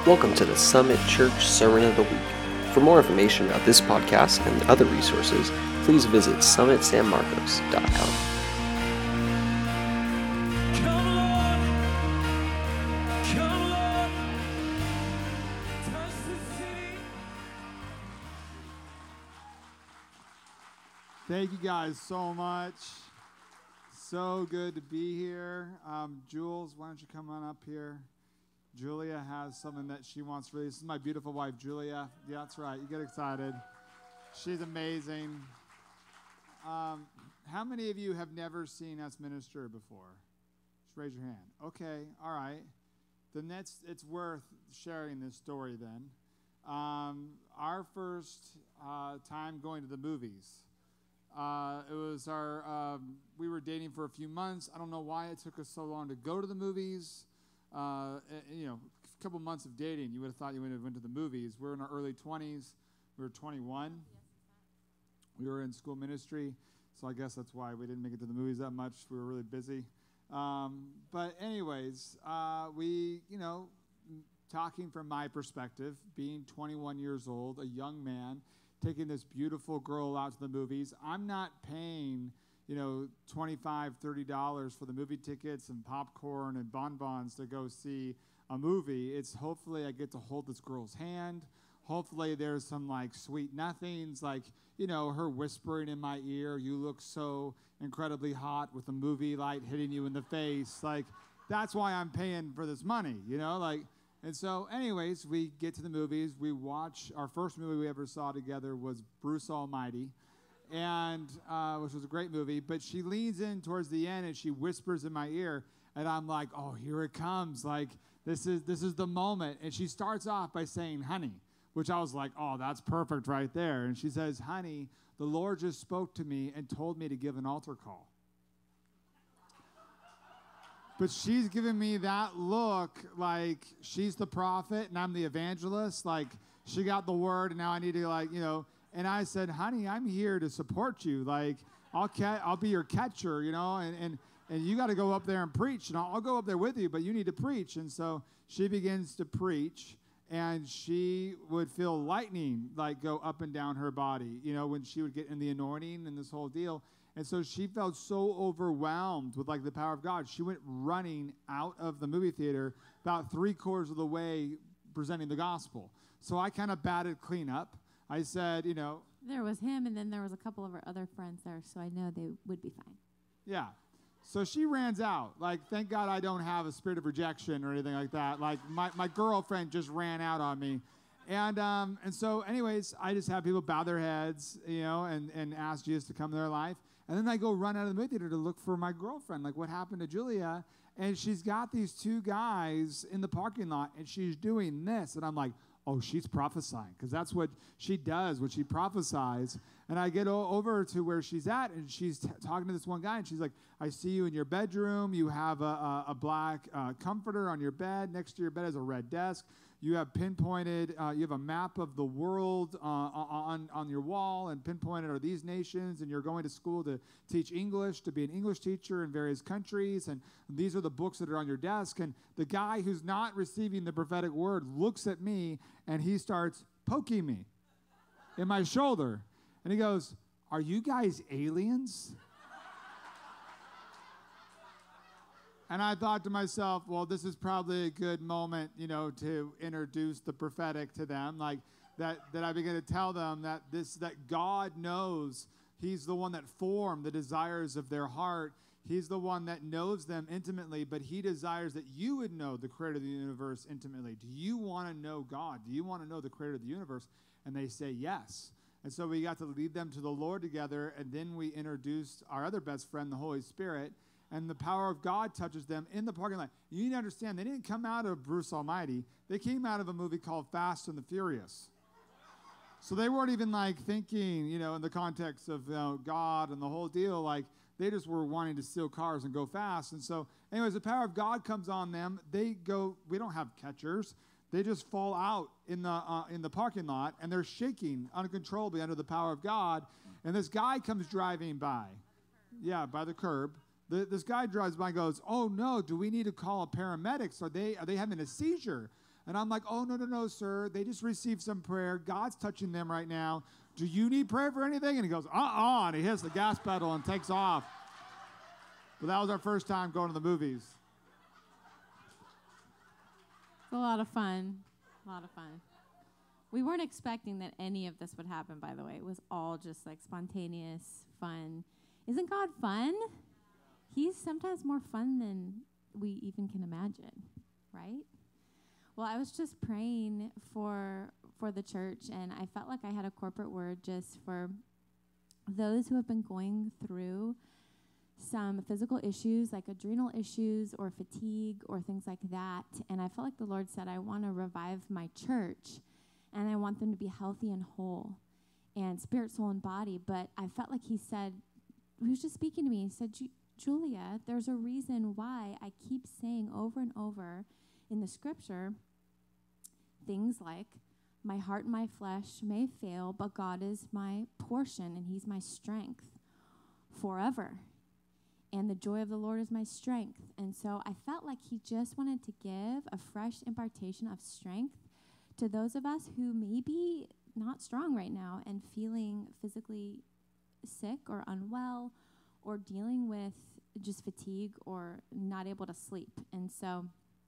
Welcome to the Summit Church Sermon of the Week. For more information about this podcast and other resources, please visit summitsanmarcos.com. Thank you guys so much. So good to be here. Jules, why don't you come on up here? Julia has something that she wants to release. This is my beautiful wife, Julia. Yeah, that's right. You get excited. She's amazing. How many of you have never seen us minister before? Just raise your hand. Okay, all right. Then it's worth sharing this story then. Our first time going to the movies. It was we were dating for a few months. I don't know why it took us so long to go to the movies. A couple months of dating, you would have thought you would have went to the movies. We're in our early 20s. We were 21. We were in school ministry, so I guess that's why we didn't make it to the movies that much. We were really busy. But anyways, talking from my perspective, being 21 years old, a young man, taking this beautiful girl out to the movies. I'm not paying, $25, $30 for the movie tickets and popcorn and bonbons to go see a movie. It's hopefully I get to hold this girl's hand. Hopefully there's some sweet nothings, her whispering in my ear, "You look so incredibly hot," with a movie light hitting you in the face. That's why I'm paying for this money, And so, anyways, we get to the movies. We watch, our first movie we ever saw together was Bruce Almighty, and which was a great movie. But she leans in towards the end and she whispers in my ear, and I'm like, "Oh, here it comes! This is the moment." And she starts off by saying, "Honey," which I was like, "Oh, that's perfect right there." And she says, "Honey, the Lord just spoke to me and told me to give an altar call." But she's giving me that look like she's the prophet and I'm the evangelist. She got the word and now I need to And I said, "Honey, I'm here to support you. I'll be your catcher, and you got to go up there and preach. And I'll go up there with you, but you need to preach." And so she begins to preach, and she would feel lightning go up and down her body, when she would get in the anointing and this whole deal. And so she felt so overwhelmed with the power of God. She went running out of the movie theater about 3/4 of the way presenting the gospel. So I kind of batted clean up. I said, There was him, and then there was a couple of our other friends there, so I know they would be fine. Yeah. So she runs out. Thank God I don't have a spirit of rejection or anything like that. My girlfriend just ran out on me. And so anyways, I just have people bow their heads, and ask Jesus to come in their life. And then I go run out of the movie theater to look for my girlfriend. What happened to Julia? And she's got these two guys in the parking lot, and she's doing this. And I'm like, "Oh, she's prophesying," because that's what she does when she prophesies. And I get over to where she's at, and she's talking to this one guy, and she's like, "I see you in your bedroom. You have a black comforter on your bed. Next to your bed is a red desk. You have pinpointed, you have a map of the world on your wall, and pinpointed are these nations, and you're going to school to teach English, to be an English teacher in various countries, and these are the books that are on your desk." And the guy who's not receiving the prophetic word looks at me, and he starts poking me in my shoulder. And he goes, "Are you guys aliens?" And I thought to myself, well, this is probably a good moment, to introduce the prophetic to them. That I begin to tell them that God knows. He's the one that formed the desires of their heart. He's the one that knows them intimately, but he desires that you would know the creator of the universe intimately. Do you want to know God? Do you want to know the creator of the universe? And they say yes. And so we got to lead them to the Lord together, and then we introduced our other best friend, the Holy Spirit. And the power of God touches them in the parking lot. You need to understand, they didn't come out of Bruce Almighty. They came out of a movie called Fast and the Furious. So they weren't even thinking, in the context of God and the whole deal. They just were wanting to steal cars and go fast. And so, anyways, the power of God comes on them. They go, we don't have catchers. They just fall out in the parking lot, and they're shaking uncontrollably under the power of God. And this guy comes driving by. Yeah, by the curb. This guy drives by and goes, "Oh, no, do we need to call a paramedics? Are they having a seizure?" And I'm like, oh, no, sir. They just received some prayer. God's touching them right now. Do you need prayer for anything? And he goes, and he hits the gas pedal and takes off. But that was our first time going to the movies. It's a lot of fun. A lot of fun. We weren't expecting that any of this would happen, by the way. It was all just like spontaneous fun. Isn't God fun? He's sometimes more fun than we even can imagine, right? Well, I was just praying for the church, and I felt like I had a corporate word just for those who have been going through some physical issues like adrenal issues or fatigue or things like that. And I felt like the Lord said, I want to revive my church, and I want them to be healthy and whole and spirit, soul, and body. But I felt like he was just speaking to me. He said, Julia, there's a reason why I keep saying over and over in the scripture things like, my heart and my flesh may fail, but God is my portion and he's my strength forever. And the joy of the Lord is my strength. And so I felt like he just wanted to give a fresh impartation of strength to those of us who may be not strong right now and feeling physically sick or unwell or dealing with just fatigue or not able to sleep. And so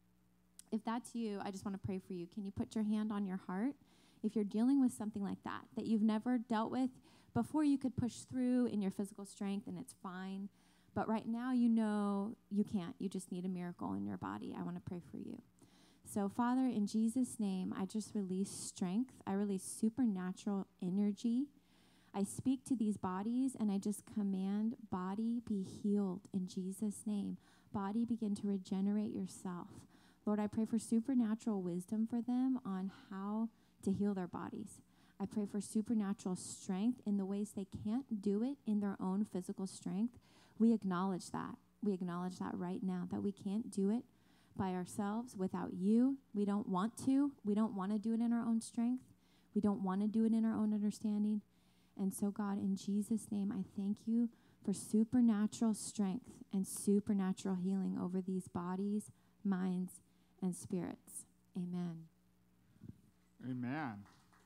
if that's you, I just want to pray for you. Can you put your hand on your heart? If you're dealing with something like that you've never dealt with before, you could push through in your physical strength and it's fine. But right now, you know you can't. You just need a miracle in your body. I want to pray for you. So, Father, in Jesus' name, I just release strength. I release supernatural energy. I speak to these bodies, and I just command, body, be healed in Jesus' name. Body, begin to regenerate yourself. Lord, I pray for supernatural wisdom for them on how to heal their bodies. I pray for supernatural strength in the ways they can't do it in their own physical strength. We acknowledge that. We acknowledge that right now, that we can't do it by ourselves without you. We don't want to. We don't want to do it in our own strength. We don't want to do it in our own understanding. And so, God, in Jesus' name, I thank you for supernatural strength and supernatural healing over these bodies, minds, and spirits. Amen. Amen.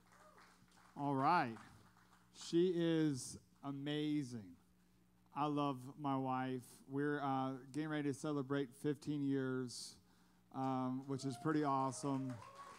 All right. She is amazing. I love my wife. We're getting ready to celebrate 15 years, which is pretty awesome.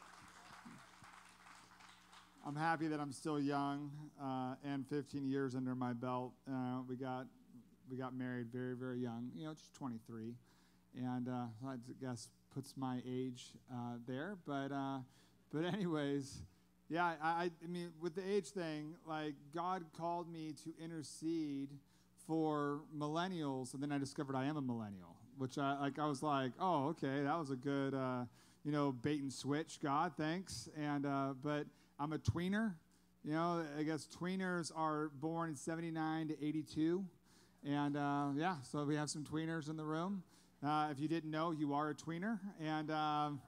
I'm happy that I'm still young and 15 years under my belt. We got married very, very young, just 23. And I guess puts my age there. But anyways, yeah, I mean, with the age thing, like God called me to intercede for millennials, and then I discovered I am a millennial, which I was like, oh, okay, that was a good, bait and switch, God, thanks. And but I'm a tweener. I guess tweeners are born in 79 to 82, and so we have some tweeners in the room. If you didn't know, you are a tweener, and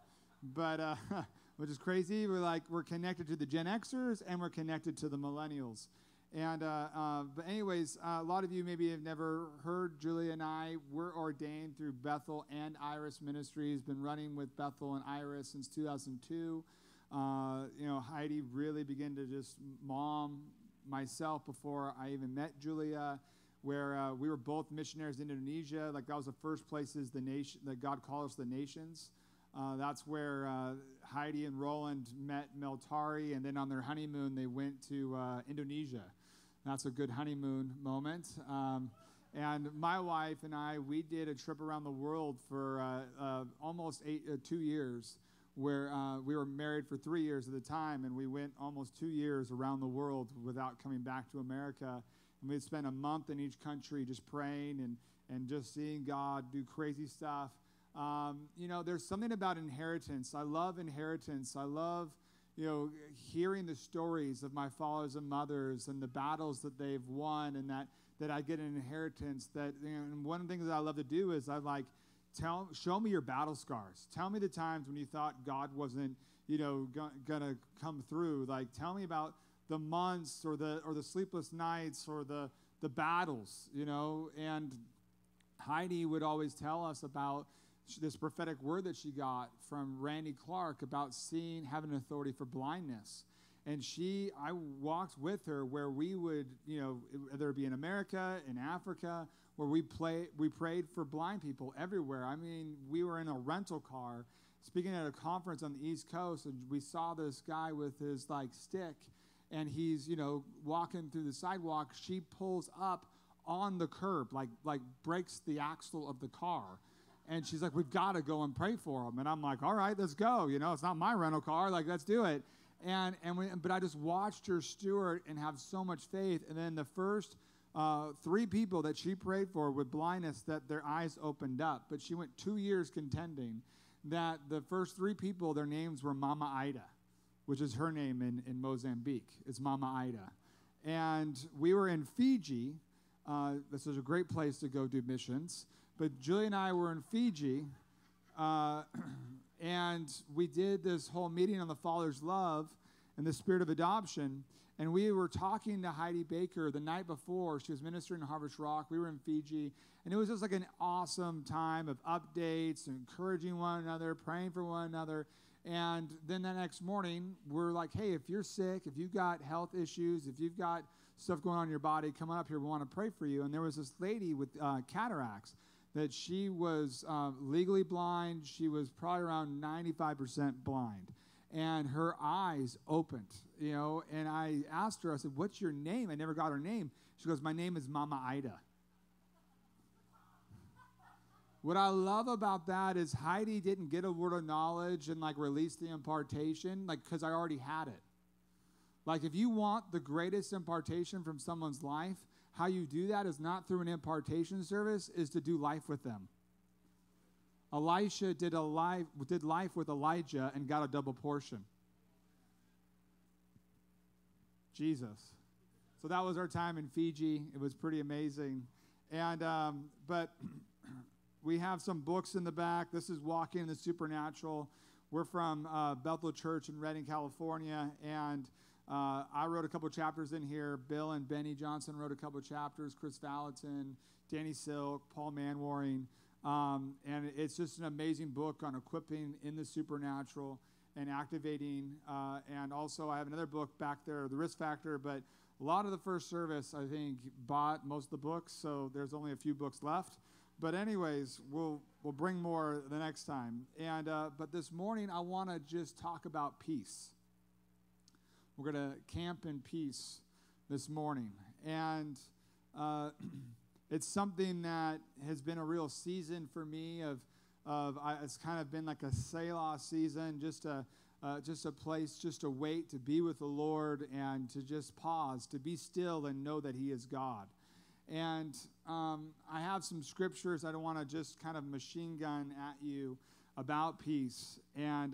which is crazy. We're connected to the Gen Xers, and we're connected to the millennials. And but anyways, a lot of you maybe have never heard Julia and I. We're ordained through Bethel and Iris Ministries. Been running with Bethel and Iris since 2002. Heidi really began to just mom myself before I even met Julia, where we were both missionaries in Indonesia. Like that was the first places that God called us the nations. That's where Heidi and Roland met Meltari, and then on their honeymoon, they went to Indonesia. That's a good honeymoon moment. And my wife and I, we did a trip around the world for almost 2 years, where we were married for 3 years at the time, and we went almost 2 years around the world without coming back to America. And we'd spend a month in each country just praying and just seeing God do crazy stuff. There's something about inheritance. I love inheritance. I love, hearing the stories of my fathers and mothers and the battles that they've won, and that I get an inheritance. And one of the things that I love to do is show me your battle scars. Tell me the times when you thought God wasn't, gonna come through. Like, tell me about the months or the sleepless nights or the battles, And Heidi would always tell us about this prophetic word that she got from Randy Clark about having authority for blindness. And I walked with her where we would, whether it be in America, in Africa, where we prayed for blind people everywhere. I mean, we were in a rental car speaking at a conference on the East Coast, and we saw this guy with his stick, and he's, walking through the sidewalk. She pulls up on the curb, like breaks the axle of the car. And she's like, we've got to go and pray for him. And I'm like, all right, let's go. It's not my rental car. Let's do it. But I just watched her steward and have so much faith. And then the first 3 people that she prayed for with blindness, that their eyes opened up. But she went 2 years contending that the first 3 people, their names were Mama Ida, which is her name in Mozambique. It's Mama Ida. And we were in Fiji. This is a great place to go do missions. But Julie and I were in Fiji, and we did this whole meeting on the Father's love and the spirit of adoption. And we were talking to Heidi Baker the night before. She was ministering in Harvest Rock. We were in Fiji. And it was just like an awesome time of updates, encouraging one another, praying for one another. And then the next morning, we're like, hey, if you're sick, if you've got health issues, if you've got stuff going on in your body, come on up here. We want to pray for you. And there was this lady with cataracts that she was legally blind. She was probably around 95% blind. And her eyes opened, and I asked her, I said, what's your name? I never got her name. She goes, my name is Mama Ida. What I love about that is Heidi didn't get a word of knowledge and release the impartation, because I already had it. If you want the greatest impartation from someone's life, how you do that is not through an impartation service, is to do life with them. Elisha did life with Elijah and got a double portion. Jesus. So that was our time in Fiji. It was pretty amazing. And but we have some books in the back. This is Walking in the Supernatural. We're from Bethel Church in Redding, California, and I wrote a couple chapters in here. Bill and Benny Johnson wrote a couple chapters. Chris Valentin, Danny Silk, Paul Manwaring. And it's just an amazing book on equipping in the supernatural and activating. And also I have another book back there, The Risk Factor. But a lot of the first service, I think, bought most of the books. So there's only a few books left. But anyways, we'll bring more the next time. And but this morning, I want to just talk about peace. We're going to camp in peace this morning. And it's something that has been a real season for me it's kind of been like a Selah season, just a place just to wait, to be with the Lord, and to just pause, to be still and know that He is God. And I have some scriptures I don't want to just kind of machine gun at you about peace, and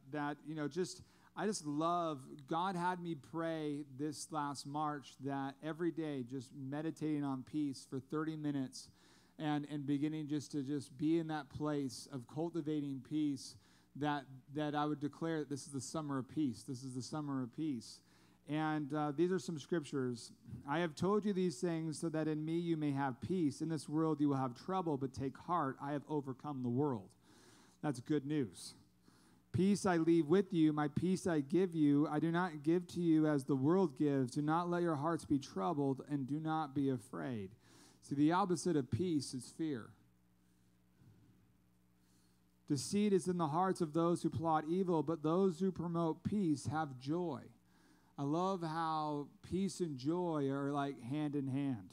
I just love, God had me pray this last March that every day just meditating on peace for 30 minutes and beginning just to be in that place of cultivating peace, that I would declare that this is the summer of peace. This is the summer of peace. And these are some scriptures. I have told you these things so that in me you may have peace. In this world you will have trouble, but take heart, I have overcome the world. That's good news. Peace I leave with you, my peace I give you. I do not give to you as the world gives. Do not let your hearts be troubled, and do not be afraid. See, the opposite of peace is fear. Deceit is in the hearts of those who plot evil, but those who promote peace have joy. I love how peace and joy are like hand in hand.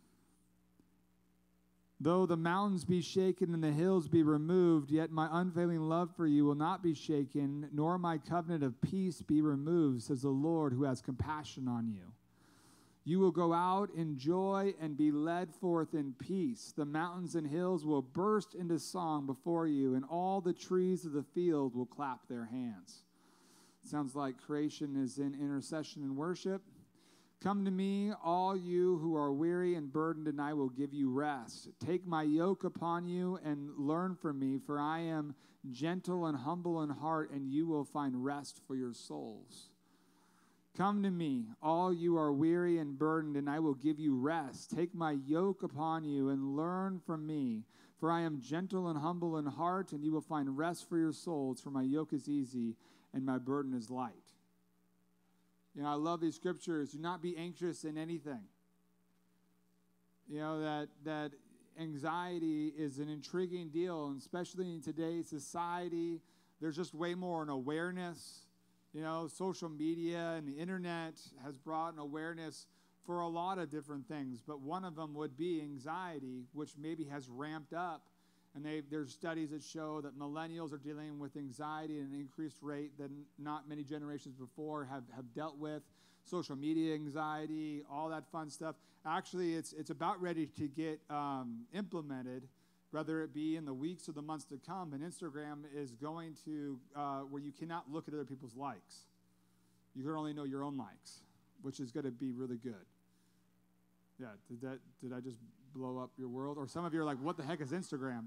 Though the mountains be shaken and the hills be removed, yet my unfailing love for you will not be shaken, nor my covenant of peace be removed, says the Lord who has compassion on you. You will go out in joy and be led forth in peace. The mountains and hills will burst into song before you, and all the trees of the field will clap their hands. Sounds like creation is in intercession and worship. Come to me, all you who are weary and burdened, and I will give you rest. Take my yoke upon you and learn from me, for I am gentle and humble in heart, and you will find rest for your souls. Come to me, all you are weary and burdened, and I will give you rest. Take my yoke upon you and learn from me, For I am gentle and humble in heart, and you will find rest for your souls, for my yoke is easy and my burden is light. You know, I love these scriptures. Do not be anxious in anything. You know, that anxiety is an intriguing deal, and especially in today's society, there's just way more an awareness. You know, social media and the internet has brought an awareness for a lot of different things, but one of them would be anxiety, which maybe has ramped up. And there's studies that show that millennials are dealing with anxiety at an increased rate than not many generations before have dealt with. Social media anxiety, all that fun stuff. Actually, it's about ready to get implemented, whether it be in the weeks or the months to come. And Instagram is going to where you cannot look at other people's likes. You can only know your own likes, which is going to be really good. Yeah, did I just blow up your world? Or some of you are like, what the heck is Instagram?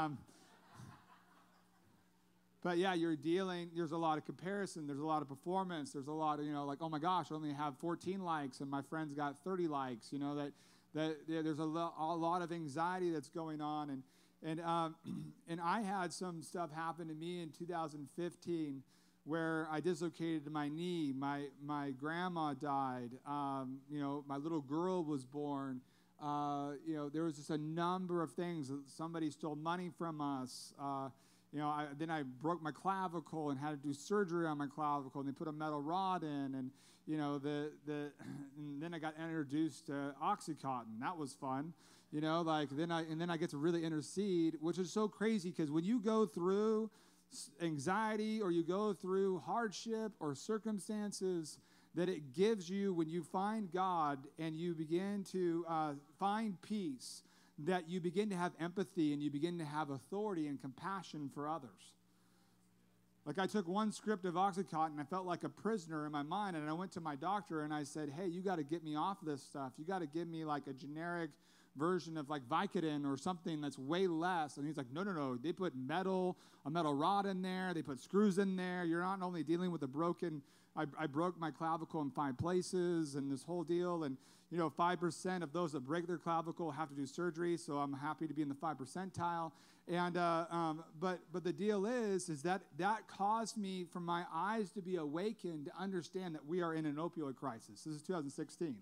But yeah, there's a lot of comparison, there's a lot of performance, there's a lot of, like, oh my gosh, I only have 14 likes and my friend's got 30 likes, that there's a lot of anxiety that's going on. And I had some stuff happen to me in 2015 where I dislocated my knee, my grandma died, my little girl was born. There was just a number of things. Somebody stole money from us. Then I broke my clavicle and had to do surgery on my clavicle, and they put a metal rod in, and and then I got introduced to Oxycontin. That was fun, then I get to really intercede, which is so crazy because when you go through anxiety or you go through hardship or circumstances that it gives you, when you find God and you begin to find peace, that you begin to have empathy and you begin to have authority and compassion for others. Like I took one script of Oxycontin, I felt like a prisoner in my mind, and I went to my doctor and I said, hey, you got to get me off this stuff. You got to give me like a generic version of like Vicodin or something that's way less. And he's like, no. They put a metal rod in there. They put screws in there. You're not only dealing with I broke my clavicle in 5 places and this whole deal. And, 5% of those that break their clavicle have to do surgery. So I'm happy to be in the 5 percentile. And, but the deal is that caused me for my eyes to be awakened to understand that we are in an opioid crisis. This is 2016.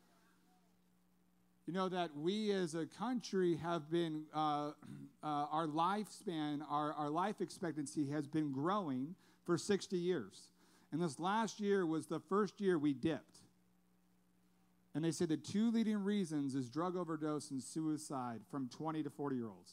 That we as a country have been, our lifespan, our life expectancy has been growing for 60 years. And this last year was the first year we dipped. And they say the 2 leading reasons is drug overdose and suicide from 20 to 40-year-olds.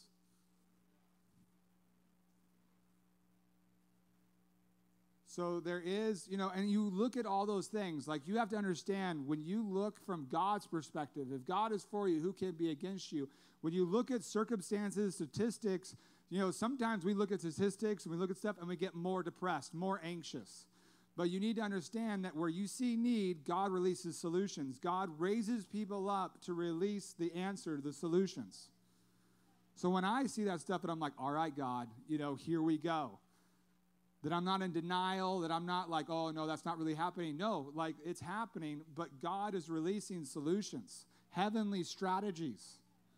So there is, and you look at all those things, like you have to understand when you look from God's perspective, if God is for you, who can be against you? When you look at circumstances, statistics, sometimes we look at statistics and we look at stuff and we get more depressed, more anxious. But you need to understand that where you see need, God releases solutions. God raises people up to release the answer to the solutions. So when I see that stuff and I'm like, all right, God, here we go. That I'm not in denial, that I'm not like, oh, no, that's not really happening. No, like it's happening, but God is releasing solutions, heavenly strategies.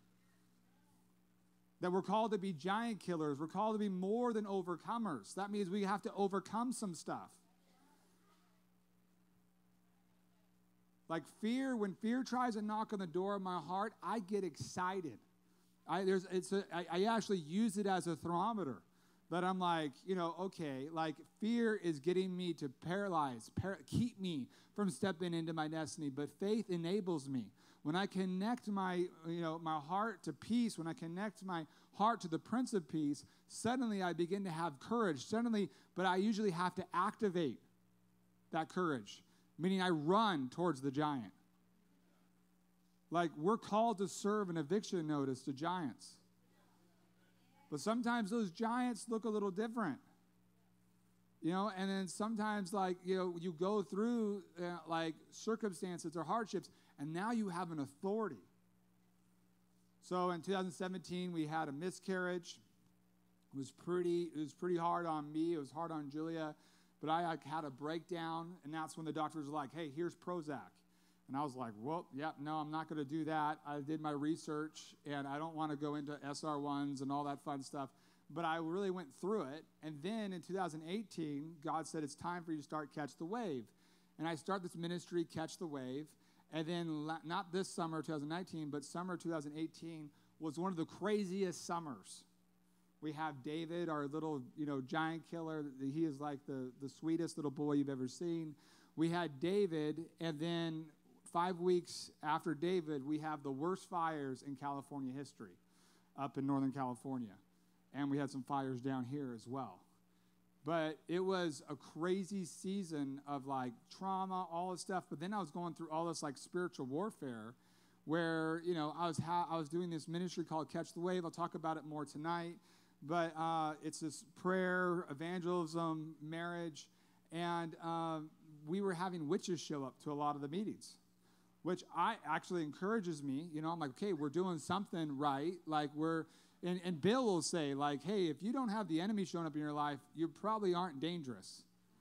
That we're called to be giant killers. We're called to be more than overcomers. That means we have to overcome some stuff. Like fear, when fear tries to knock on the door of my heart, I get excited. I actually use it as a thermometer. That I'm like, okay, like fear is getting me to keep me from stepping into my destiny. But faith enables me. When I connect my heart to peace, when I connect my heart to the Prince of Peace, suddenly I begin to have courage. But I usually have to activate that courage. Meaning I run towards the giant. Like we're called to serve an eviction notice to giants. But sometimes those giants look a little different. And then sometimes you go through like circumstances or hardships and now you have an authority. So in 2017 we had a miscarriage. It was pretty hard on me. It was hard on Julia. But I had a breakdown, and that's when the doctors were like, hey, here's Prozac. And I was like, well, no, I'm not going to do that. I did my research, and I don't want to go into SR1s and all that fun stuff. But I really went through it. And then in 2018, God said, it's time for you to start Catch the Wave. And I start this ministry, Catch the Wave. And then not this summer, 2019, but summer 2018 was one of the craziest summers. We have David, our little, giant killer. He is like the sweetest little boy you've ever seen. We had David, and then 5 weeks after David, we have the worst fires in California history up in Northern California. And we had some fires down here as well. But it was a crazy season of like trauma, all this stuff. But then I was going through all this like spiritual warfare where, I was doing this ministry called Catch the Wave. I'll talk about it more tonight. But it's this prayer, evangelism, marriage. And we were having witches show up to a lot of the meetings, which actually encourages me. I'm like, okay, we're doing something right. Like and Bill will say, like, hey, if you don't have the enemy showing up in your life, you probably aren't dangerous.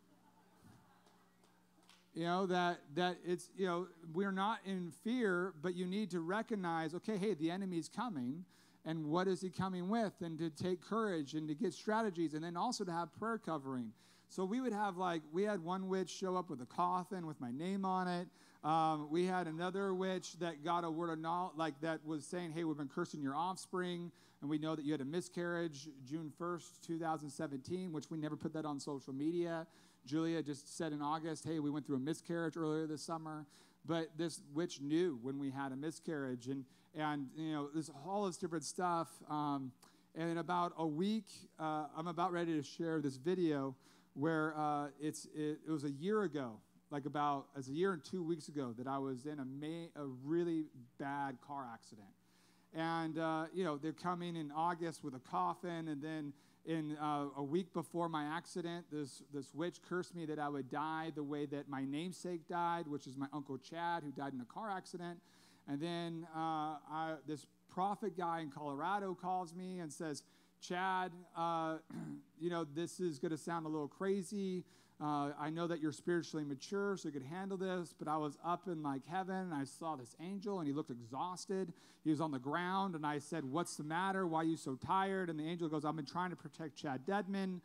That it's, we're not in fear, but you need to recognize, okay, hey, the enemy's coming, and what is he coming with? And to take courage and to get strategies, and then also to have prayer covering. So we had one witch show up with a coffin with my name on it. We had another witch that got a word of knowledge, that was saying, hey, we've been cursing your offspring, and we know that you had a miscarriage June 1st, 2017, which we never put that on social media. Julia just said in August, hey, we went through a miscarriage earlier this summer. But this witch knew when we had a miscarriage, and there's all this different stuff. And in about a week, I'm about ready to share this video where it was a year ago. It's a year and 2 weeks ago that I was in a really bad car accident. And, they're coming in August with a coffin. And then in a week before my accident, this witch cursed me that I would die the way that my namesake died, which is my Uncle Chad, who died in a car accident. And then this prophet guy in Colorado calls me and says, Chad, this is going to sound a little crazy. I know that you're spiritually mature, so you could handle this, but I was up in heaven, and I saw this angel, and he looked exhausted. He was on the ground, and I said, what's the matter? Why are you so tired? And the angel goes, I've been trying to protect Chad Dedman.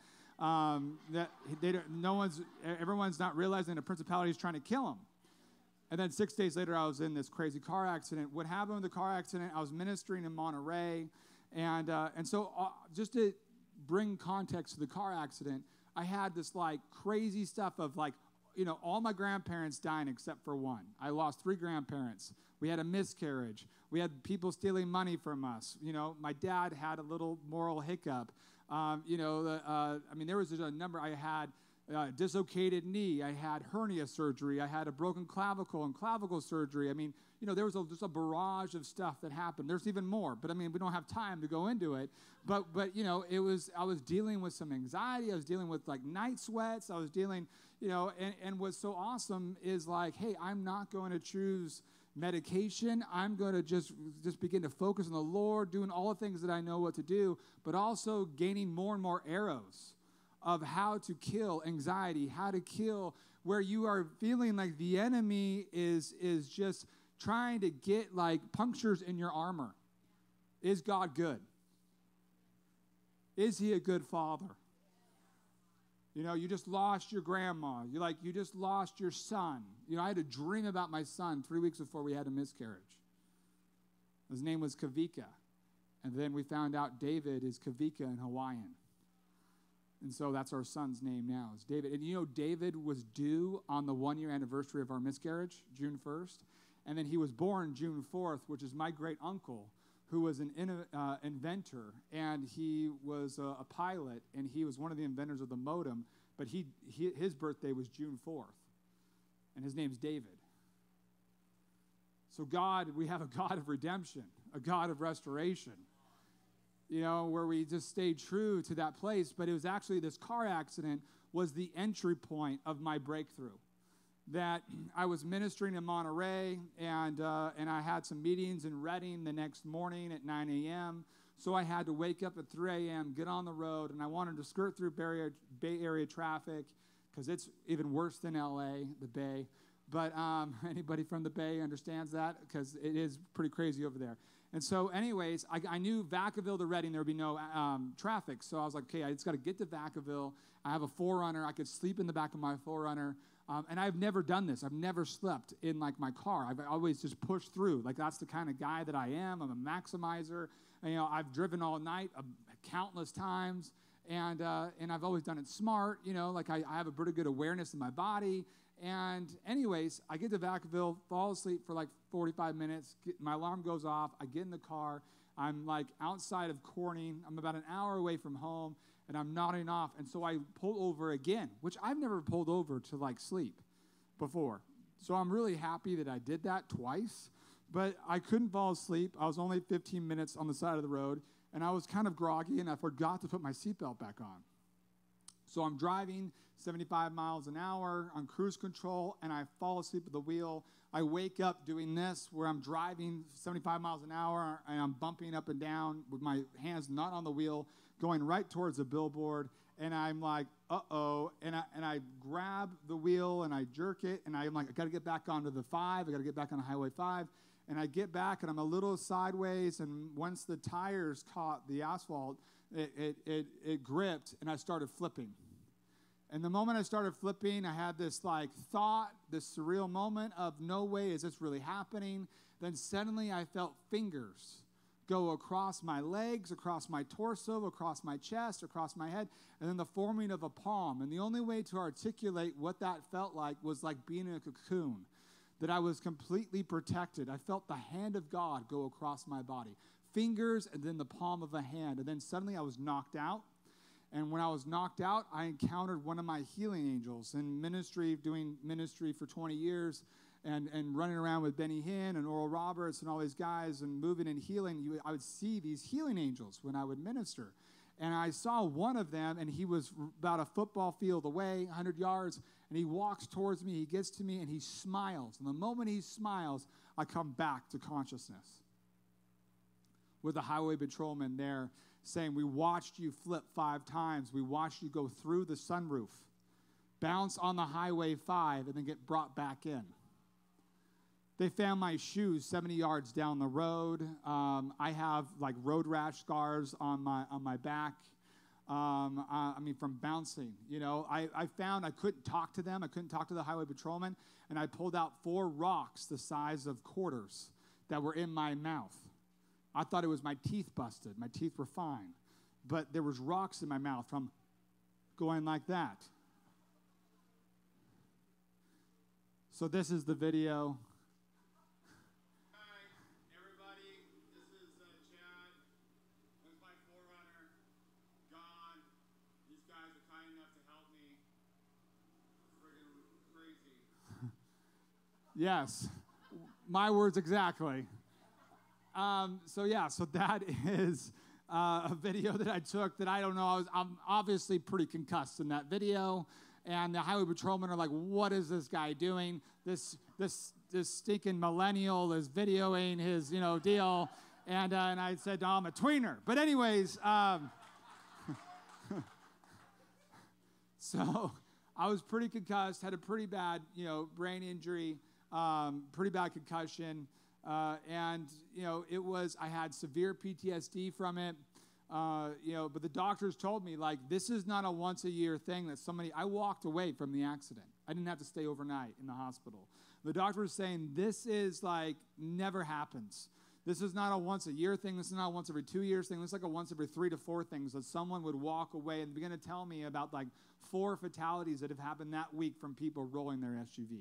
Everyone's not realizing the principality is trying to kill him. And then 6 days later, I was in this crazy car accident. What happened with the car accident? I was ministering in Monterey, and so just to bring context to the car accident, I had this crazy stuff of all my grandparents dying except for one. I lost 3 grandparents. We had a miscarriage. We had people stealing money from us. My dad had a little moral hiccup. There was just a number. I had dislocated knee. I had hernia surgery. I had a broken clavicle and clavicle surgery. There was just a barrage of stuff that happened. There's even more, but we don't have time to go into it. But I was dealing with some anxiety. I was dealing with night sweats. I was dealing, and what's so awesome is hey, I'm not going to choose medication. I'm going to just begin to focus on the Lord, doing all the things that I know what to do, but also gaining more and more arrows of how to kill anxiety, how to kill where you are feeling like the enemy is just trying to get punctures in your armor. Is God good? Is he a good father? You just lost your grandma. You just lost your son. I had a dream about my son 3 weeks before we had a miscarriage. His name was Kavika. And then we found out David is Kavika in Hawaiian. And so that's our son's name now, is David. And David was due on the 1-year anniversary of our miscarriage, June 1st. And then he was born June 4th, which is my great uncle, who was an inventor. And he was a pilot, and he was one of the inventors of the modem. But his birthday was June 4th. And his name's David. So we have a God of redemption, a God of restoration. Where we just stayed true to that place. But it was actually this car accident was the entry point of my breakthrough. That I was ministering in Monterey, and I had some meetings in Redding the next morning at 9 a.m. So I had to wake up at 3 a.m., get on the road, and I wanted to skirt through Bay Area traffic because it's even worse than L.A., the Bay. But anybody from the Bay understands that because it is pretty crazy over there. And so anyways, I knew Vacaville to Reading, there would be no traffic. So I was like, okay, I just got to get to Vacaville. I have a 4Runner. I could sleep in the back of my 4Runner. And I've never done this. I've never slept in like my car. I've always just pushed through. Like that's the kind of guy that I am. I'm a maximizer. And, I've driven all night countless times. And I've always done it smart. Like I have a pretty good awareness in my body. And anyways, I get to Vacaville, fall asleep for like 45 minutes. My alarm goes off. I get in the car. I'm like outside of Corning. I'm about an hour away from home, and I'm nodding off. And so I pull over again, which I've never pulled over to like sleep before. So I'm really happy that I did that twice. But I couldn't fall asleep. I was only 15 minutes on the side of the road, and I was kind of groggy, and I forgot to put my seatbelt back on. So I'm driving 75 miles an hour on cruise control, and I fall asleep at the wheel. I wake up doing this where I'm driving 75 miles an hour, and I'm bumping up and down with my hands not on the wheel, going right towards a billboard, and I'm like, uh-oh, and I grab the wheel, and I jerk it, and I'm like, I got to get back onto the 5. I got to get back on Highway 5, and I get back, and I'm a little sideways, and once the tires caught the asphalt, it gripped, and I started flipping. And the moment I started flipping, I had this like thought, this surreal moment of no way is this really happening. Then suddenly I felt fingers go across my legs, across my torso, across my chest, across my head, and then the forming of a palm. And the only way to articulate what that felt like was like being in a cocoon, that I was completely protected. I felt the hand of God go across my body. Fingers and then the palm of a hand. And then suddenly I was knocked out. And when I was knocked out, I encountered one of my healing angels in ministry, doing ministry for 20 years and running around with Benny Hinn and Oral Roberts and all these guys and moving and healing. I would see these healing angels when I would minister. And I saw one of them, and he was about a football field away, 100 yards, and he walks towards me. He gets to me, and he smiles. And the moment he smiles, I come back to consciousness with the highway patrolman there, saying, we watched you flip 5 times. We watched you go through the sunroof, bounce on the Highway 5, and then get brought back in. They found my shoes 70 yards down the road. I have like road rash scars on my back. From bouncing. I found I couldn't talk to them. I couldn't talk to the highway patrolman, and I pulled out 4 rocks the size of quarters that were in my mouth. I thought it was my teeth busted. My teeth were fine. But there was rocks in my mouth from going like that. So this is the video. Hi, everybody. This is Chad. This is my 4Runner. Gone. These guys are kind enough to help me. Friggin' crazy. Yes. My words exactly. So that is a video that I took that I don't know. I'm obviously pretty concussed in that video. And the highway patrolmen are like, what is this guy doing? This stinking millennial is videoing his, deal. And I said, I'm a tweener. But anyways, so I was pretty concussed, had a pretty bad, brain injury, pretty bad concussion. I had severe PTSD from it, but the doctors told me, this is not a once-a-year thing I walked away from the accident. I didn't have to stay overnight in the hospital. The doctor was saying, this is, never happens. This is not a once-a-year thing. This is not a once every 2 years thing. This is like a once every 3 to 4 things that someone would walk away and begin to tell me about, 4 fatalities that have happened that week from people rolling their SUV.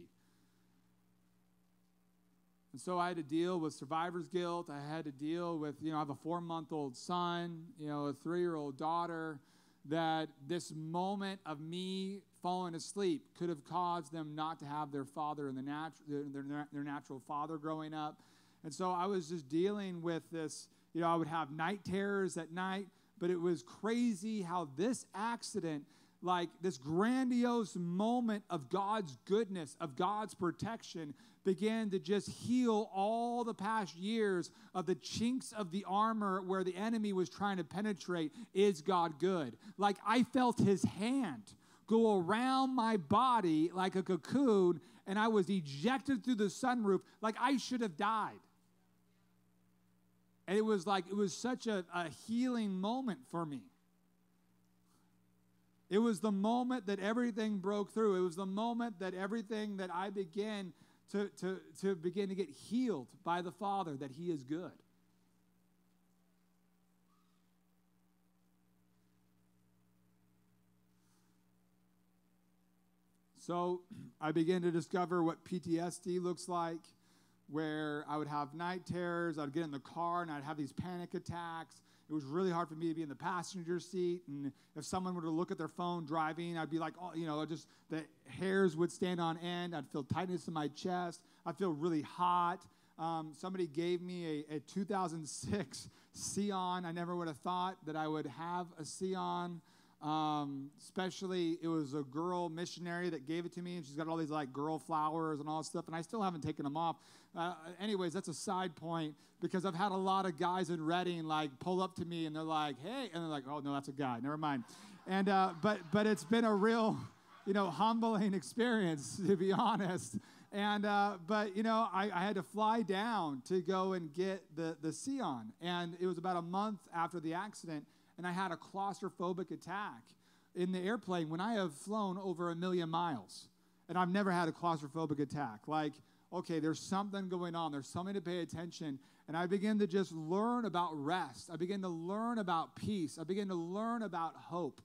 And so I had to deal with survivor's guilt. I had to deal with, I have a 4-month-old son, a 3-year-old daughter, that this moment of me falling asleep could have caused them not to have their father and their natural father growing up. And so I was just dealing with this, I would have night terrors at night, but it was crazy how this accident, this grandiose moment of God's goodness, of God's protection, began to just heal all the past years of the chinks of the armor where the enemy was trying to penetrate. Is God good? I felt his hand go around my body like a cocoon and I was ejected through the sunroof like I should have died. And it was such a healing moment for me. It was the moment that everything broke through. It was the moment that everything that I began to begin to get healed by the Father, that He is good. So I began to discover what PTSD looks like, where I would have night terrors. I'd get in the car and I'd have these panic attacks. It was really hard for me to be in the passenger seat. And if someone were to look at their phone driving, I'd be like, oh, just the hairs would stand on end. I'd feel tightness in my chest. I'd feel really hot. Somebody gave me a 2006 Scion. I never would have thought that I would have a Scion. Especially, it was a girl missionary that gave it to me, and she's got all these girl flowers and all this stuff, and I still haven't taken them off. Anyways, that's a side point, because I've had a lot of guys in Redding pull up to me and they're like, hey, and they're like, oh no, that's a guy, never mind. And but it's been a real humbling experience, to be honest. And but I had to fly down to go and get the Scion, and it was about a month after the accident. And I had a claustrophobic attack in the airplane when I have flown over 1 million miles. And I've never had a claustrophobic attack. Okay, there's something going on. There's something to pay attention. And I began to just learn about rest. I began to learn about peace. I began to learn about hope.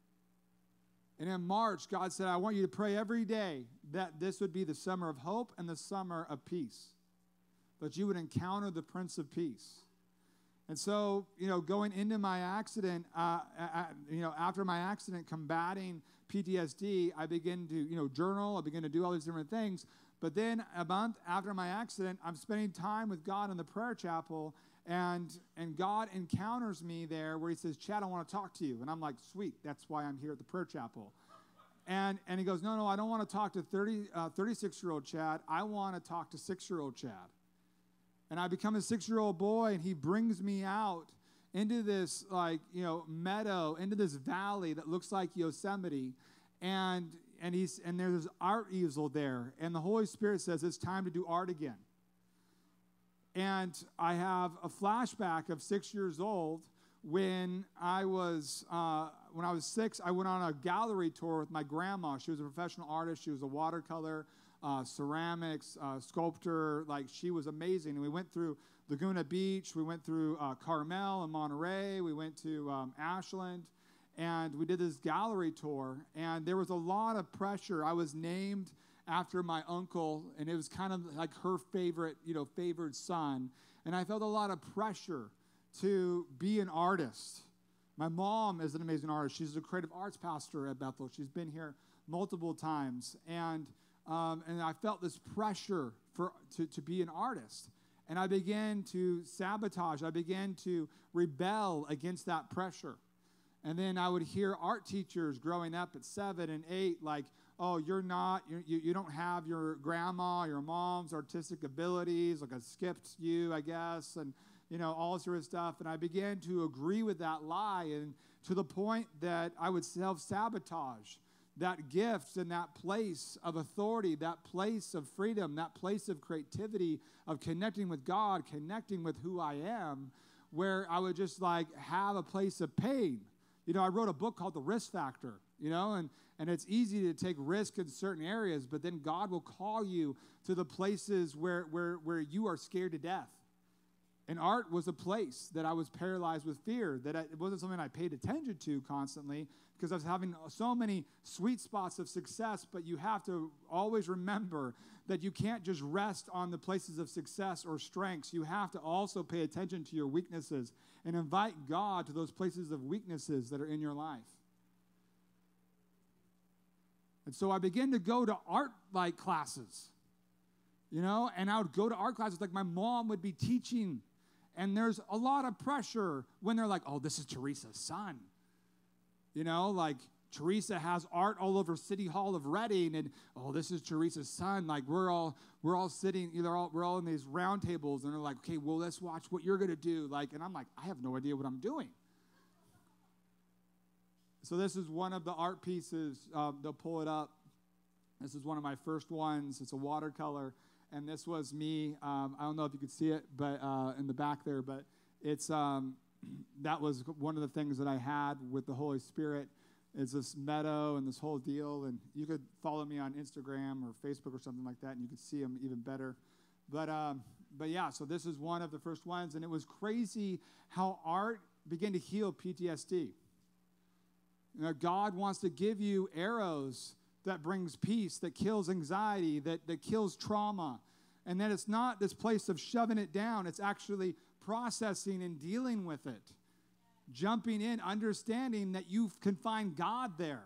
And in March, God said, I want you to pray every day that this would be the summer of hope and the summer of peace, that you would encounter the Prince of Peace. And so, going into my accident, after my accident, combating PTSD, I began to, journal. I began to do all these different things. But then a month after my accident, I'm spending time with God in the prayer chapel, and God encounters me there where He says, Chad, I want to talk to you. And I'm like, sweet, that's why I'm here at the prayer chapel. And He goes, no, I don't want to talk to 36-year-old Chad. I want to talk to 6-year-old Chad. And I become a 6-year-old boy, and He brings me out into this, meadow, into this valley that looks like Yosemite. And there's this art easel there. And the Holy Spirit says, it's time to do art again. And I have a flashback of 6 years old when I was 6. I went on a gallery tour with my grandma. She was a professional artist. She was a watercolor ceramics, sculptor. She was amazing. And we went through Laguna Beach. We went through Carmel and Monterey. We went to Ashland. And we did this gallery tour. And there was a lot of pressure. I was named after my uncle, and it was kind of like her favored son. And I felt a lot of pressure to be an artist. My mom is an amazing artist. She's a creative arts pastor at Bethel. She's been here multiple times. And I felt this pressure to be an artist. And I began to sabotage. I began to rebel against that pressure. And then I would hear art teachers growing up at 7 and 8 oh, you don't have your grandma, your mom's artistic abilities, I skipped you, I guess, and, all sort of stuff. And I began to agree with that lie, and to the point that I would self-sabotage that gift and that place of authority, that place of freedom, that place of creativity, of connecting with God, connecting with who I am, where I would just have a place of pain. I wrote a book called The Risk Factor, and it's easy to take risk in certain areas, but then God will call you to the places where you are scared to death. And art was a place that I was paralyzed with fear, that it wasn't something I paid attention to constantly, because I was having so many sweet spots of success. But you have to always remember that you can't just rest on the places of success or strengths. You have to also pay attention to your weaknesses and invite God to those places of weaknesses that are in your life. And so I began to go to art classes, and I would go to art classes my mom would be teaching. And there's a lot of pressure when they're like, oh, this is Teresa's son. Teresa has art all over City Hall of Redding, and oh, this is Teresa's son. We're all sitting, we're all in these round tables, and they're like, okay, well, let's watch what you're gonna do. And I'm like, I have no idea what I'm doing. So this is one of the art pieces. They'll pull it up. This is one of my first ones. It's a watercolor, and this was me. I don't know if you could see it, but in the back there, but it's that was one of the things that I had with the Holy Spirit. Is this meadow and this whole deal, and you could follow me on Instagram or Facebook or something like that, and you could see them even better. But yeah, so this is one of the first ones, and it was crazy how art began to heal PTSD. You know, God wants to give you arrows that brings peace, that kills anxiety, that kills trauma, and that it's not this place of shoving it down. It's actually processing and dealing with it. Jumping in, understanding that you can find God there.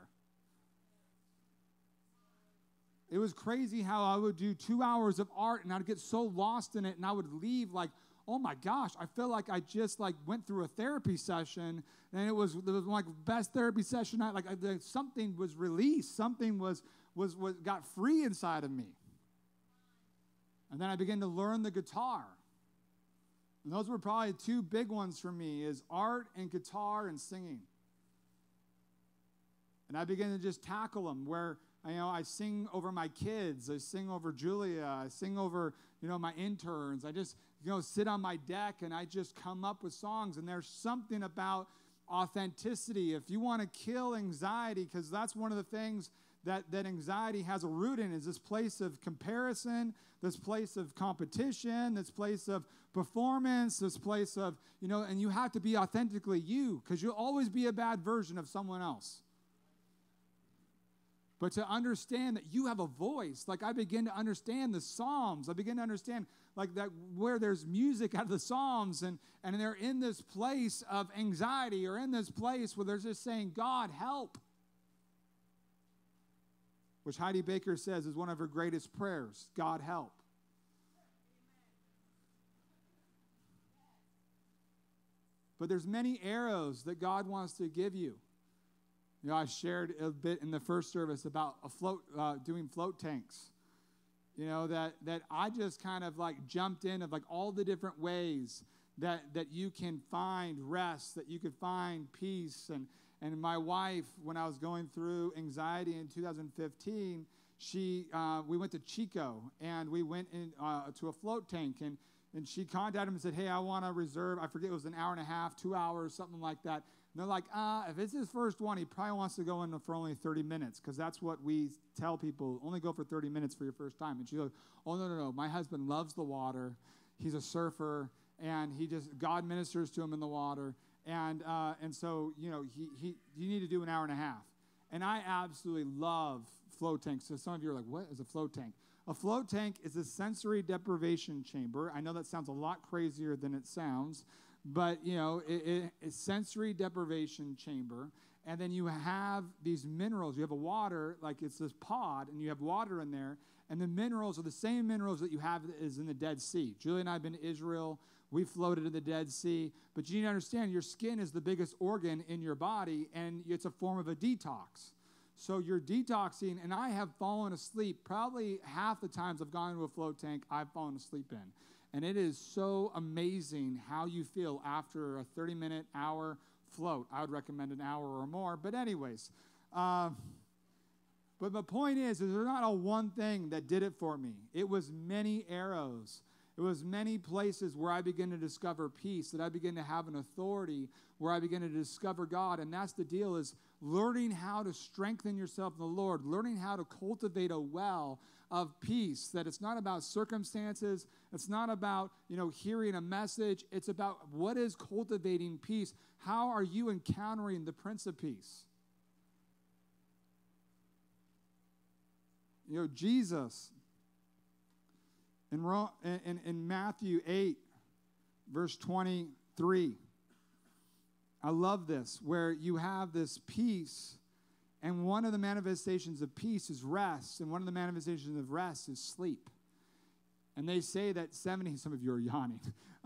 It was crazy how I would do 2 hours of art and I'd get so lost in it and I would leave like, oh my gosh, I feel like I just like went through a therapy session and it was like best therapy session. Something was released, something was got free inside of me. And then I began to learn the guitar. And those were probably two big ones for me, is art and guitar and singing. And I began to just tackle them where, I sing over my kids. I sing over Julia. I sing over, my interns. I just, sit on my deck and I just come up with songs. And there's something about authenticity. If you want to kill anxiety, because that's one of the things that anxiety has a root in, is this place of comparison, this place of competition, this place of performance, this place of, and you have to be authentically you, because you'll always be a bad version of someone else. But to understand that you have a voice, like I begin to understand the Psalms. I begin to understand like that where there's music out of the Psalms and they're in this place of anxiety or in this place where they're just saying, God, help. Which Heidi Baker says is one of her greatest prayers, God, help. But there's many arrows that God wants to give you. I shared a bit in the first service about doing float tanks. That I just kind of like jumped in of like all the different ways that you can find rest, that you could find peace. And my wife, when I was going through anxiety in 2015, we went to Chico and we went in to a float tank and she contacted him and said, hey, I want to reserve, I forget, it was an hour and a half, 2 hours, something like that. And they're like, if it's his first one, he probably wants to go in for only 30 minutes because that's what we tell people, only go for 30 minutes for your first time. And she goes, oh, no, my husband loves the water. He's a surfer, and God ministers to him in the water. And so, you need to do an hour and a half. And I absolutely love float tanks. So some of you are like, what is a float tank? A float tank is a sensory deprivation chamber. I know that sounds a lot crazier than it sounds. But, it's sensory deprivation chamber. And then you have these minerals. You have a water, like it's this pod, and you have water in there. And the minerals are the same minerals that you have is in the Dead Sea. Julie and I have been to Israel. We floated in the Dead Sea. But you need to understand, your skin is the biggest organ in your body, and it's a form of a detox. So you're detoxing, and I have fallen asleep. Probably half the times I've gone to a float tank, I've fallen asleep in. And it is so amazing how you feel after a 30-minute, hour float. I would recommend an hour or more. But anyways, but the point is there's not a one thing that did it for me. It was many arrows. It was many places where I began to discover peace, that I began to have an authority, where I began to discover God. And that's the deal, is learning how to strengthen yourself in the Lord, learning how to cultivate a well of peace, that it's not about circumstances, it's not about, hearing a message, it's about what is cultivating peace. How are you encountering the Prince of Peace? Jesus, in Matthew 8, verse 23, I love this, where you have this peace, and one of the manifestations of peace is rest, and one of the manifestations of rest is sleep. And they say that some of you are yawning.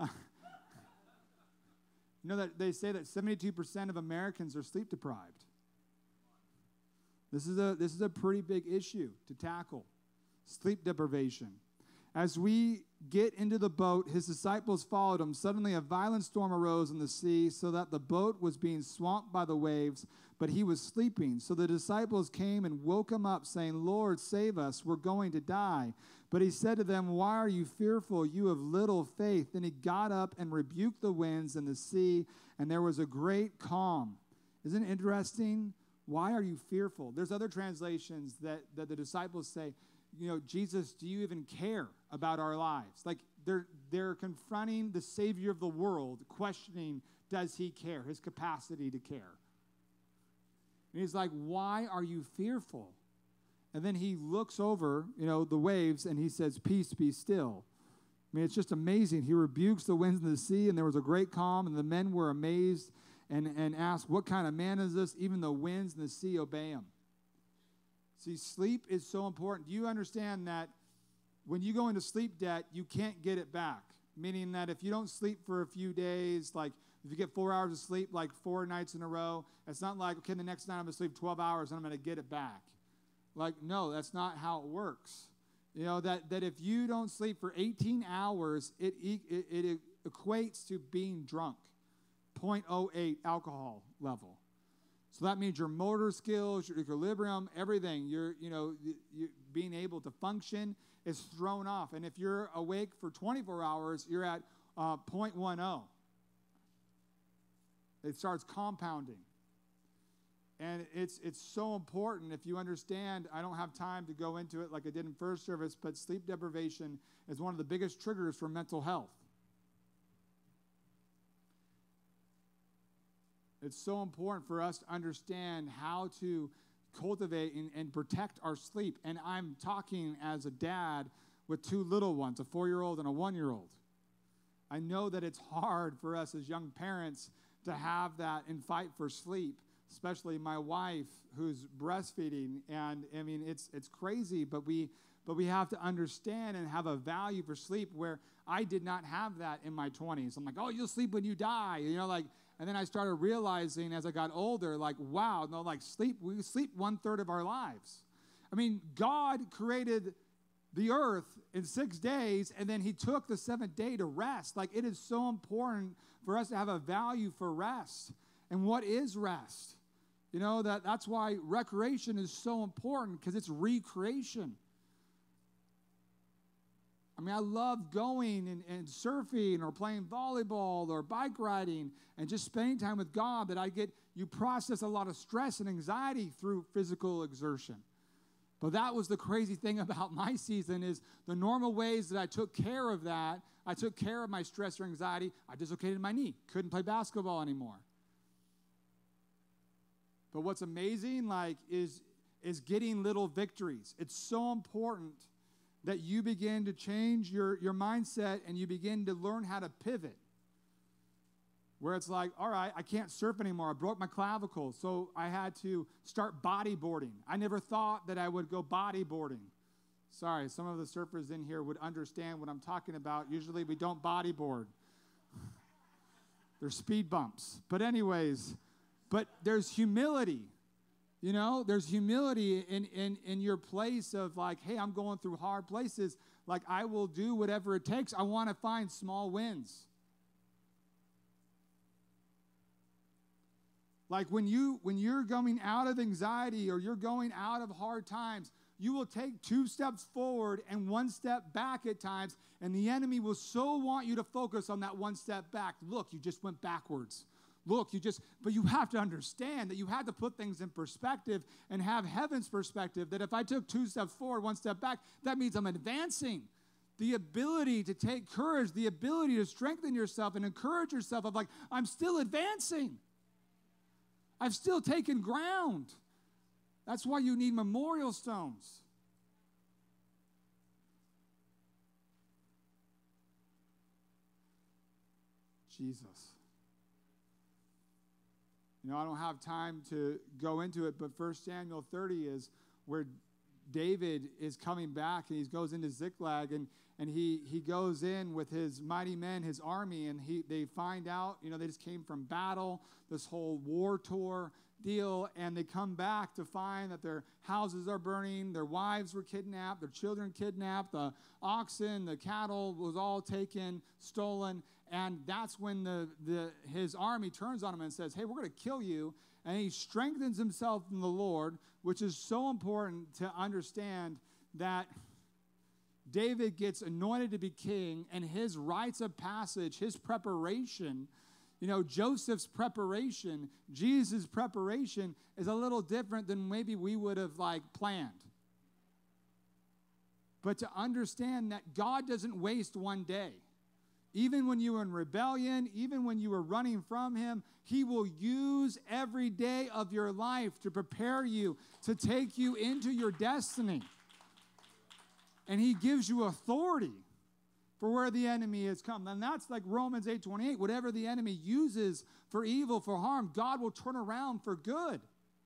That they say that 72% of Americans are sleep deprived. This is a pretty big issue to tackle, sleep deprivation. As we get into the boat. His disciples followed him. Suddenly a violent storm arose in the sea, so that the boat was being swamped by the waves, but he was sleeping. So the disciples came and woke him up, saying, Lord, save us, we're going to die. But he said to them, why are you fearful, you of little faith? Then he got up and rebuked the winds and the sea, and there was a great calm. Isn't it interesting? Why are you fearful? There's other translations that the disciples say, Jesus, do you even care about our lives? Like they're confronting the Savior of the world, questioning, does he care, his capacity to care? And he's like, why are you fearful? And then he looks over, the waves, and he says, peace, be still. I mean, it's just amazing. He rebukes the winds and the sea, and there was a great calm, and the men were amazed and asked, what kind of man is this? Even the winds and the sea obey him. See, sleep is so important. Do you understand that when you go into sleep debt, you can't get it back? Meaning that if you don't sleep for a few days, like if you get 4 hours of sleep, like 4 nights in a row, it's not like, okay, the next night I'm going to sleep 12 hours and I'm going to get it back. Like, no, that's not how it works. That if you don't sleep for 18 hours, it equates to being drunk, 0.08 alcohol level. So that means your motor skills, your equilibrium, everything, you're being able to function is thrown off. And if you're awake for 24 hours, you're at 0.10. It starts compounding. And it's so important if you understand. I don't have time to go into it like I did in first service, but sleep deprivation is one of the biggest triggers for mental health. It's so important for us to understand how to cultivate and protect our sleep. And I'm talking as a dad with 2 little ones, a 4-year-old and a 1-year-old. I know that it's hard for us as young parents to have that and fight for sleep, especially my wife who's breastfeeding. And I mean, it's crazy, but we have to understand and have a value for sleep where I did not have that in my 20s. I'm like, oh, you'll sleep when you die, and then I started realizing as I got older, like, wow, no, like we sleep 1/3 of our lives. I mean, God created the earth in 6 days, and then he took the 7th day to rest. Like, it is so important for us to have a value for rest. And what is rest? That's why recreation is so important, because it's recreation. I mean, I love going and surfing or playing volleyball or bike riding and just spending time with God. You process a lot of stress and anxiety through physical exertion. But that was the crazy thing about my season is the normal ways that I took care of that. I took care of my stress or anxiety. I dislocated my knee. Couldn't play basketball anymore. But what's amazing, is getting little victories. It's so important that you begin to change your mindset and you begin to learn how to pivot. Where it's like, all right, I can't surf anymore. I broke my clavicle, so I had to start bodyboarding. I never thought that I would go bodyboarding. Sorry, some of the surfers in here would understand what I'm talking about. Usually we don't bodyboard. There's speed bumps. But anyways, there's humility. There's humility in your place of like, hey, I'm going through hard places. Like, I will do whatever it takes. I want to find small wins. Like when you're going out of anxiety or you're going out of hard times, you will take 2 steps forward and 1 step back at times, and the enemy will so want you to focus on that 1 step back. Look, you just went backwards. Look, but you have to understand that you have to put things in perspective and have heaven's perspective, that if I took 2 steps forward, 1 step back, that means I'm advancing. The ability to take courage, the ability to strengthen yourself and encourage yourself of like, I'm still advancing. I've still taken ground. That's why you need memorial stones. Jesus. I don't have time to go into it, but 1 Samuel 30 is where David is coming back, and he goes into Ziklag, and he goes in with his mighty men, his army, and they find out, they just came from battle, this whole war tour, deal, and they come back to find that their houses are burning, their wives were kidnapped, their children kidnapped, the oxen, the cattle was all taken, stolen, and that's when his army turns on him and says, hey, we're going to kill you, and he strengthens himself in the Lord, which is so important to understand that David gets anointed to be king, and his rites of passage, his preparation, Joseph's preparation, Jesus' preparation is a little different than maybe we would have planned. But to understand that God doesn't waste one day. Even when you were in rebellion, even when you were running from him, he will use every day of your life to prepare you, to take you into your destiny. And he gives you authority for where the enemy has come. And that's like Romans 8:28. Whatever the enemy uses for evil, for harm, God will turn around for good.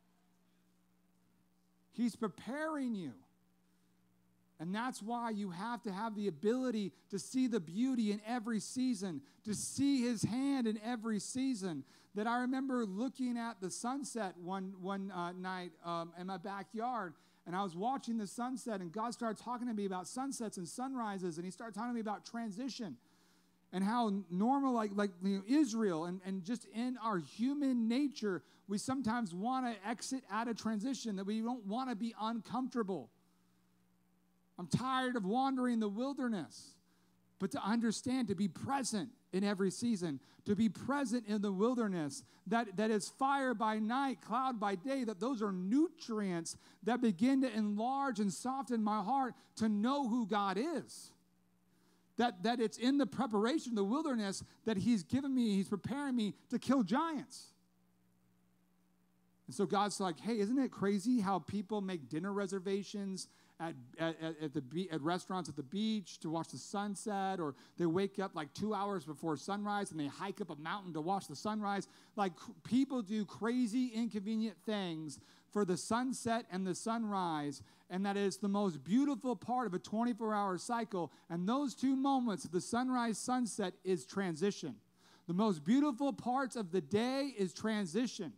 He's preparing you. And that's why you have to have the ability to see the beauty in every season, to see his hand in every season. That I remember looking at the sunset one night in my backyard, and I was watching the sunset, and God started talking to me about sunsets and sunrises, and he started talking to me about transition and how normal, like Israel, and just in our human nature, we sometimes want to exit out of transition, that we don't want to be uncomfortable. I'm tired of wandering the wilderness. But to understand, to be present in every season, to be present in the wilderness, that is fire by night, cloud by day, that those are nutrients that begin to enlarge and soften my heart to know who God is. That it's in the preparation, the wilderness, that he's given me, he's preparing me to kill giants. And so God's like, hey, isn't it crazy how people make dinner reservations at restaurants at the beach to watch the sunset, or they wake up 2 hours before sunrise and they hike up a mountain to watch the sunrise? People do crazy, inconvenient things for the sunset and the sunrise, and that is the most beautiful part of a 24-hour cycle. And those two moments, the sunrise, sunset, is transition. The most beautiful parts of the day is transition.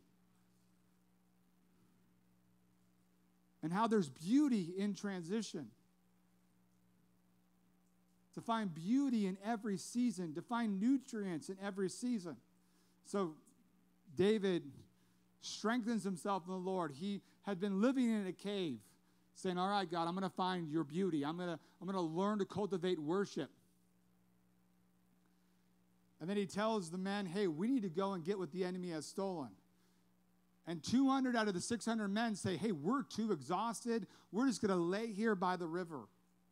And how there's beauty in transition. To find beauty in every season, to find nutrients in every season. So David strengthens himself in the Lord. He had been living in a cave, saying, all right, God, I'm going to find your beauty. I'm going to learn to cultivate worship. And then he tells the men, hey, we need to go and get what the enemy has stolen. And 200 out of the 600 men say, hey, we're too exhausted. We're just going to lay here by the river.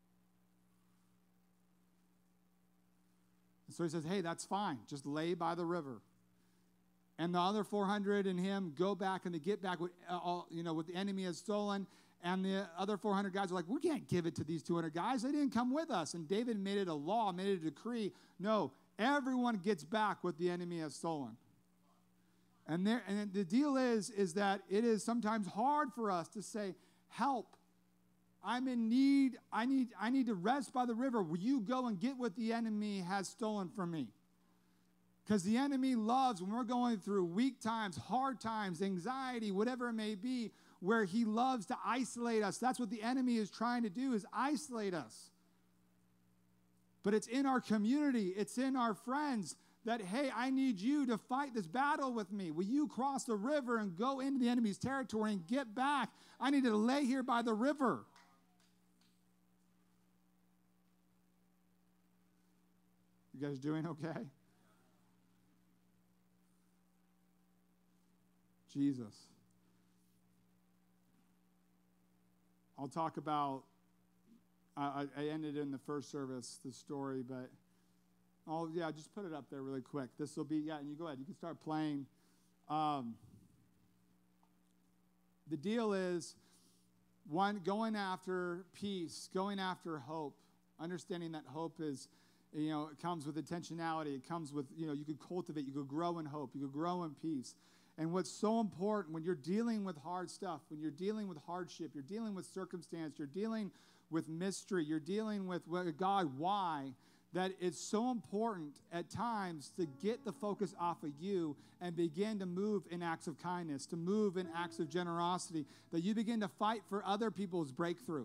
And so he says, hey, that's fine. Just lay by the river. And the other 400 and him go back, and they get back what the enemy has stolen. And the other 400 guys are like, we can't give it to these 200 guys. They didn't come with us. And David made it a law, made it a decree. No, everyone gets back what the enemy has stolen. And the deal is that it is sometimes hard for us to say, help, I'm in need, I need to rest by the river. Will you go and get what the enemy has stolen from me? Because the enemy loves, when we're going through weak times, hard times, anxiety, whatever it may be, where he loves to isolate us. That's what the enemy is trying to do, is isolate us. But it's in our community, it's in our friends, that, hey, I need you to fight this battle with me. Will you cross the river and go into the enemy's territory and get back? I need to lay here by the river. You guys doing okay? Jesus. I'll talk about, I ended in the first service, the story, but just put it up there really quick. This will be, and you go ahead. You can start playing. The deal is, one, going after peace, going after hope, understanding that hope is, it comes with intentionality. It comes with, you could cultivate, you could grow in hope, you could grow in peace. And what's so important when you're dealing with hard stuff, when you're dealing with hardship, you're dealing with circumstance, you're dealing with mystery, you're dealing with, God, why? that it's so important at times to get the focus off of you and begin to move in acts of kindness, to move in acts of generosity, that you begin to fight for other people's breakthrough.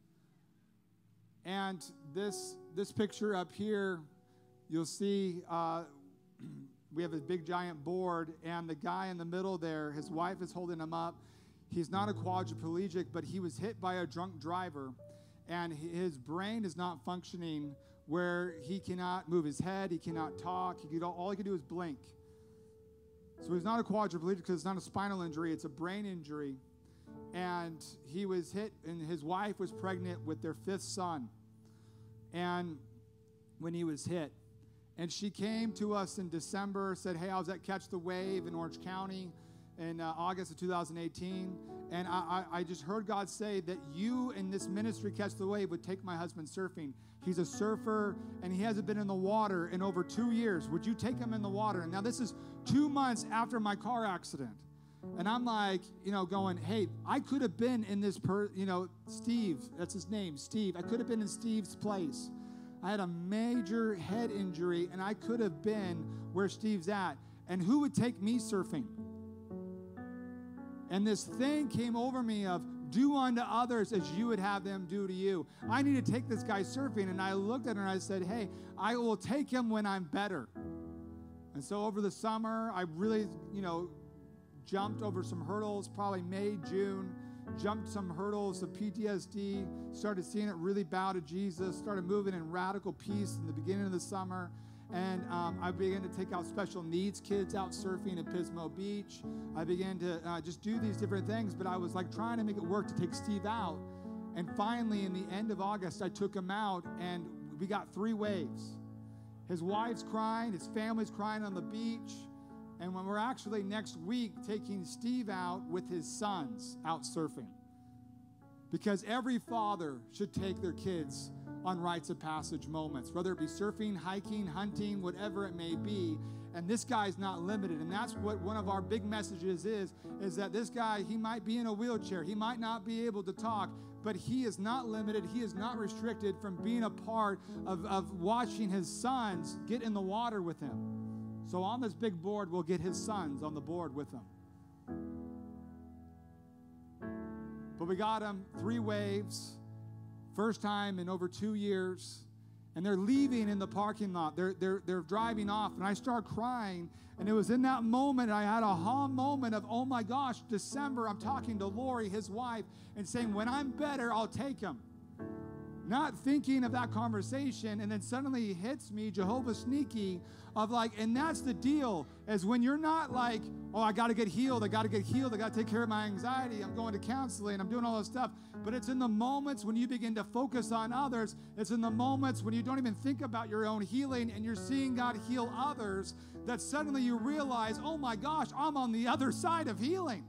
And this picture up here, you'll see we have a big giant board, and the guy in the middle there, his wife is holding him up. He's not a quadriplegic, but he was hit by a drunk driver, and his brain is not functioning where he cannot move his head, he cannot talk, all he can do is blink. So he's not a quadriplegic because it's not a spinal injury, it's a brain injury. And he was hit, and his wife was pregnant with their 5th son. And when he was hit, and she came to us in December, said, hey, I was at Catch the Wave in Orange County in August of 2018, and I just heard God say that you in this ministry, Catch the Wave, would take my husband surfing. He's a surfer, and he hasn't been in the water in over 2 years. Would you take him in the water? And now this is 2 months after my car accident. And I'm like, going, hey, I could have been in this, Steve, that's his name, Steve. I could have been in Steve's place. I had a major head injury, and I could have been where Steve's at. And who would take me surfing? And this thing came over me of, do unto others as you would have them do to you. I need to take this guy surfing. And I looked at her and I said, hey, I will take him when I'm better. And so over the summer, I really, jumped over some hurdles, probably May, June, jumped some hurdles of PTSD, started seeing it really bow to Jesus, started moving in radical peace in the beginning of the summer. And I began to take out special needs kids out surfing at Pismo Beach. I began to just do these different things, but I was like trying to make it work to take Steve out. And finally, in the end of August, I took him out, and we got 3 waves. His wife's crying, his family's crying on the beach. And when we're actually next week taking Steve out with his sons out surfing. Because every father should take their kids on rites of passage moments, whether it be surfing, hiking, hunting, whatever it may be. And this guy's not limited. And that's what one of our big messages is that this guy, he might be in a wheelchair. He might not be able to talk, but he is not limited. He is not restricted from being a part of watching his sons get in the water with him. So on this big board, we'll get his sons on the board with him. But we got him 3 waves, first time in over 2 years, and they're leaving in the parking lot. They're driving off, and I start crying, and it was in that moment I had a aha moment of, oh my gosh, December, I'm talking to Lori, his wife, and saying, when I'm better, I'll take him. Not thinking of that conversation, and then suddenly it hits me, Jehovah Sneaky, of like, and that's the deal, is when you're not like, oh, I got to get healed, I got to take care of my anxiety, I'm going to counseling, I'm doing all this stuff, but it's in the moments when you begin to focus on others, it's in the moments when you don't even think about your own healing, and you're seeing God heal others, that suddenly you realize, oh my gosh, I'm on the other side of healing.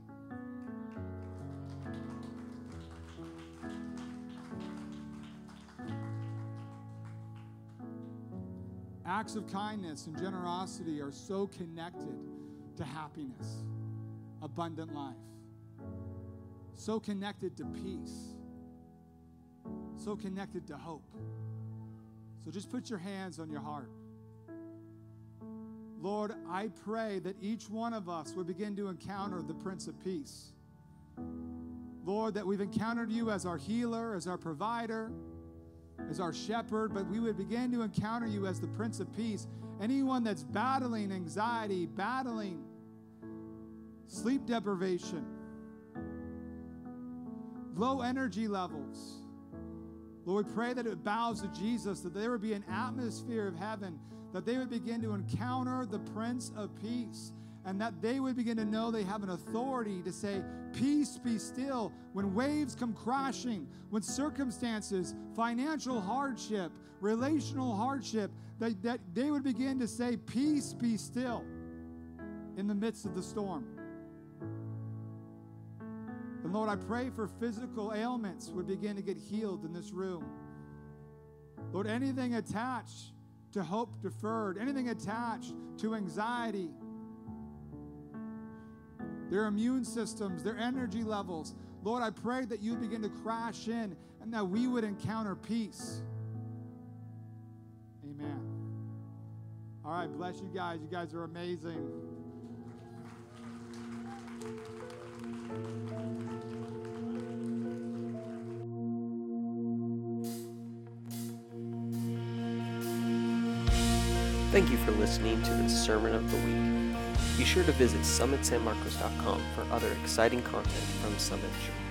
Acts of kindness and generosity are so connected to happiness, abundant life, so connected to peace, so connected to hope. So just put your hands on your heart. Lord, I pray that each one of us would begin to encounter the Prince of Peace. Lord, that we've encountered you as our healer, as our provider, as our shepherd, but we would begin to encounter you as the Prince of Peace. Anyone that's battling anxiety, battling sleep deprivation, low energy levels, Lord, we pray that it bows to Jesus, that there would be an atmosphere of heaven, that they would begin to encounter the Prince of Peace, and that they would begin to know they have an authority to say, peace be still, when waves come crashing, when circumstances, financial hardship, relational hardship, that they would begin to say, peace be still in the midst of the storm. And Lord, I pray for physical ailments would begin to get healed in this room. Lord, anything attached to hope deferred, anything attached to anxiety, their immune systems, their energy levels. Lord, I pray that you begin to crash in and that we would encounter peace. Amen. All right, bless you guys. You guys are amazing. Thank you for listening to the Sermon of the Week. Be sure to visit summitsanmarcos.com for other exciting content from Summit Church.